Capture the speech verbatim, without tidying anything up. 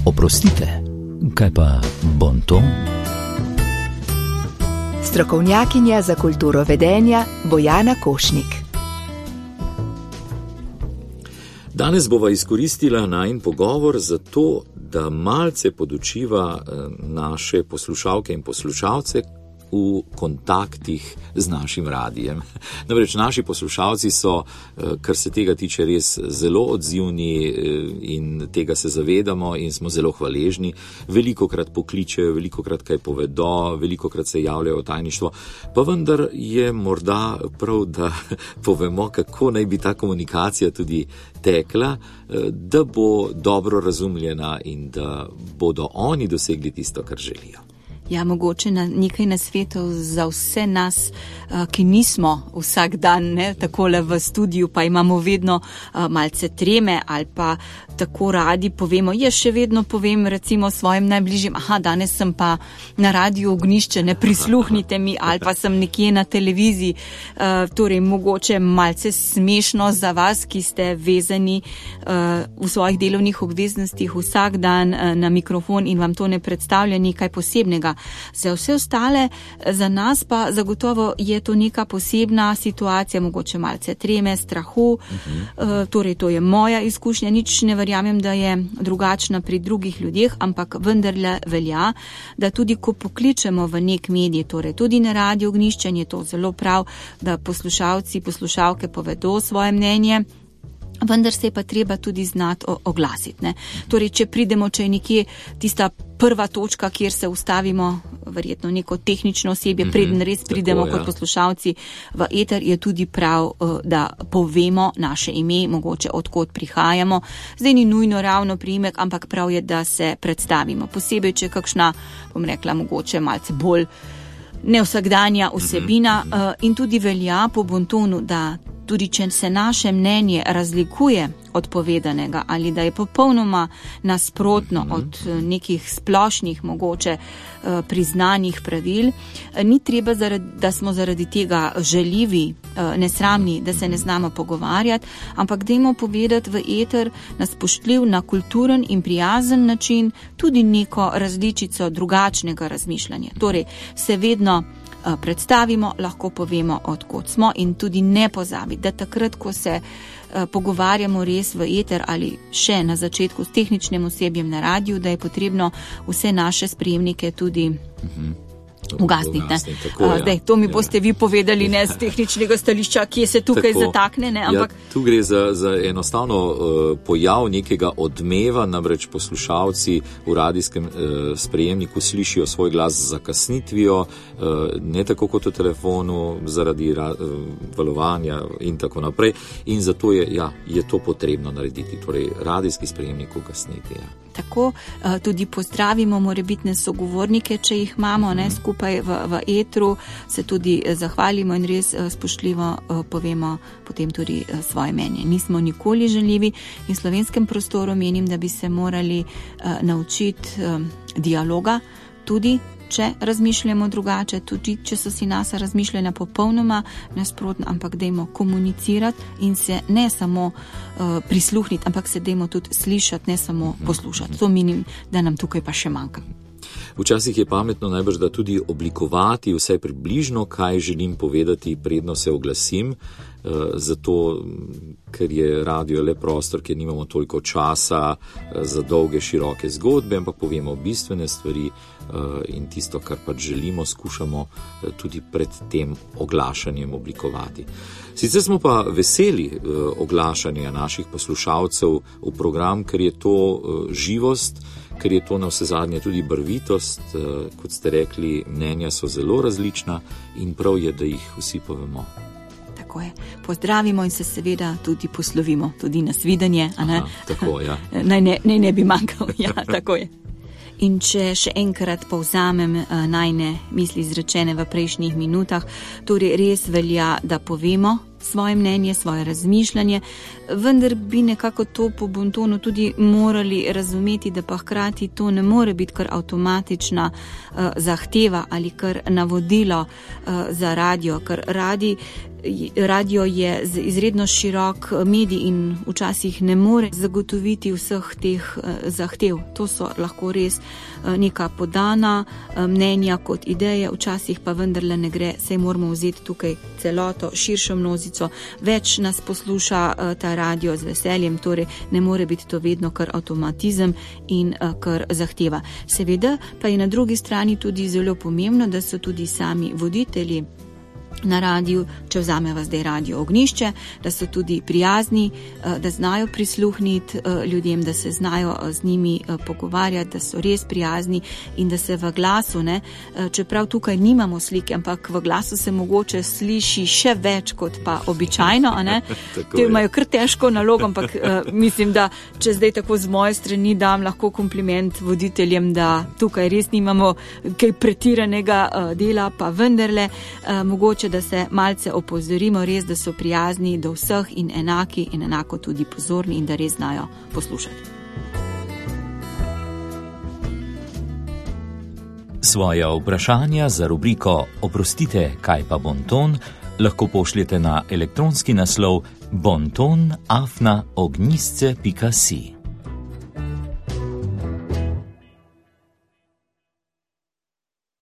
Oprostite, kaj pa bonton? Strokovnjakinja za kulturo vedenja Bojana Košnik. Danes bova izkoristila najin pogovor za to, da malce podučiva naše poslušalke in poslušalce v kontaktih z našim radijem. Namreč naši poslušalci so, kar se tega tiče, res zelo odzivni in tega se zavedamo in smo zelo hvaležni. Velikokrat pokličejo, velikokrat kaj povedo, velikokrat se javljajo v tajništvo, pa vendar je morda prav, da povemo, kako naj bi ta komunikacija tudi tekla, da bo dobro razumljena in da bodo oni dosegli tisto, kar želijo. Ja, mogoče na nekaj nasvetov za vse nas, ki nismo vsak dan ne, takole v studiu, pa imamo vedno malce treme ali pa tako radi povemo, jaz še vedno povem recimo svojim najbližjim, aha, danes sem pa na radiju Ognišče, ne prisluhnite mi, ali pa sem nekje na televiziji, torej mogoče malce smešno za vas, ki ste vezani v svojih delovnih obveznostih vsak dan na mikrofon in vam to ne predstavlja nekaj posebnega. Za vse ostale, za nas pa zagotovo je to neka posebna situacija, mogoče malce treme, strahu, uh-huh. Torej to je moja izkušnja, nič ne verjamem, da je drugačna pri drugih ljudeh, ampak vendarle velja, da tudi ko pokličemo v nek medij, torej tudi na Radio Ognišče, je to zelo prav, da poslušalci, poslušalke povedo svoje mnenje, vendar se je pa treba tudi znati oglasiti. Ne? Torej, če pridemo, če je nekje tista prva točka, kjer se ustavimo, verjetno neko tehnično osebje, mm-hmm, preden res pridemo tako, kot ja. poslušalci v eter, je tudi prav, da povemo naše ime, mogoče odkot prihajamo. Zdaj ni nujno ravno priimek, ampak prav je, da se predstavimo. Posebej, če kakšna, bom rekla, mogoče malce bolj nevsakdanja vsebina, mm-hmm. in tudi velja po bontonu, da tudi če se naše mnenje razlikuje od povedanega ali da je popolnoma nasprotno mm-hmm. od nekih splošnih, mogoče priznanih pravil, ni treba, da smo zaradi tega žaljivi, nesramni, da se ne znamo pogovarjati, ampak dajmo povedati v eter na spoštljiv, na kulturen in prijazen način tudi neko različico drugačnega razmišljanja. Torej, se vedno predstavimo, lahko povemo, odkot smo in tudi ne pozabiti, da takrat, ko se pogovarjamo res v eter ali še na začetku s tehničnim osebjem na radiju, da je potrebno vse naše sprejemnike tudi uh-huh. ugasniti. Zdaj, to mi ja. boste vi povedali, ne z tehničnega stališča, kje se tukaj tako. zatakne. Ne, ampak... ja, tu gre za, za enostavno uh, pojav nekega odmeva, namreč poslušalci v radijskem uh, sprejemniku slišijo svoj glas z zakasnitvijo, uh, ne tako kot v telefonu, zaradi ra, uh, valovanja in tako naprej. In zato je, ja, je to potrebno narediti, torej radijski sprejemnik ugasniti. Ja. Tako tudi pozdravimo morebitne sogovornike, če jih imamo ne, skupaj v, v etru, se tudi zahvalimo in res spoštljivo povemo potem tudi svoje mnenje. Nismo nikoli žaljivi in v slovenskem prostoru menim, da bi se morali uh, naučiti uh, dialoga, tudi če razmišljamo drugače, tudi če so si naša razmišljanja popolnoma nasprotna, ampak dajmo komunicirati in se ne samo uh, prisluhniti, ampak se dajmo tudi slišati, ne samo poslušati. To menim, da nam tukaj pa še manjka. Včasih je pametno najbrž, da tudi oblikovati vsaj približno, kaj želim povedati, predno se oglasim, zato, ker je radio le prostor, kjer nimamo toliko časa za dolge, široke zgodbe, ampak povemo bistvene stvari in tisto, kar pač želimo, skušamo tudi pred tem oglašanjem oblikovati. Sicer smo pa veseli oglašanja naših poslušalcev v program, ker je to živost, ker je to na vse zadnje tudi barvitost, kot ste rekli, mnenja so zelo različna in prav je, da jih vsi povemo. Tako je. Pozdravimo in se seveda tudi poslovimo, tudi na svidenje, a ne? Aha, tako, ja. naj, ne, naj ne bi manjkal, ja, tako je. In če še enkrat povzamem najne misli izrečene v prejšnjih minutah, torej res velja, da povemo svoje mnenje, svoje razmišljanje, vendar bi nekako to po Bontonu tudi morali razumeti, da pa hkrati to ne more biti kar avtomatična uh, zahteva ali kar navodilo uh, za radio, ker radi Radio je izredno širok medij in včasih ne more zagotoviti vseh teh zahtev. To so lahko res neka podana mnenja kot ideje, včasih pa vendarle ne gre, saj moramo vzeti tukaj celoto, širšo množico, več nas posluša ta radio z veseljem, torej ne more biti to vedno kar avtomatizem in kar zahteva. Seveda pa je na drugi strani tudi zelo pomembno, da so tudi sami voditelji na radiju, če vzameva zdaj Radio Ognjišče, da so tudi prijazni, da znajo prisluhniti ljudem, da se znajo z njimi pogovarjati, da so res prijazni in da se v glasu, ne, čeprav tukaj nimamo slike, ampak v glasu se mogoče sliši še več kot pa običajno, a ne? Te imajo kar težko nalogo, ampak mislim, da če zdaj tako z moje strani dam lahko kompliment voditeljem, da tukaj res nimamo kaj pretiranega dela, pa vendarle mogoče da se malce opozorimo, res, da so prijazni do vseh in enaki in enako tudi pozorni in da res znajo poslušati. Svoja vprašanja za rubriko Oprostite, kaj pa Bonton lahko pošljete na elektronski naslov bonton afna ognjisce pika si.